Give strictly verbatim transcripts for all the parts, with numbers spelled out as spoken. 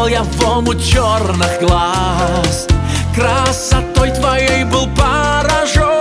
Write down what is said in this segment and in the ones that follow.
я вон у черных глаз, красотой твоей был поражен.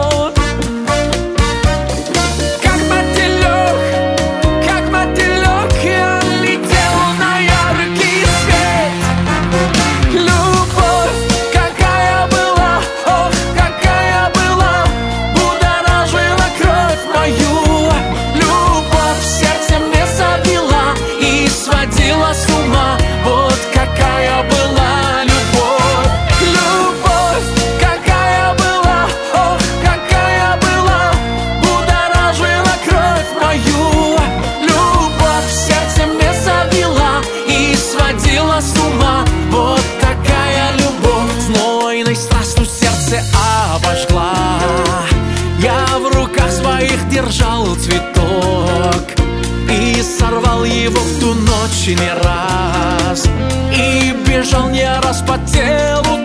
Как мотылек, как мотылек, я летел на яркий свет. Любовь, какая была, ох, какая была, будоражила кровь мою. Любовь в сердце мне завела и сводила с ума. Вот какая была любовь. Любовь, какая была, ох, какая была, будоражила кровь мою. Любовь в сердце мне завела и сводила с ума. Вот такая любовь. Знойной страстью сердце обожгла. Я в руках своих держал цветок и сорвал его в ту ночь не раз, и бежал не раз по телу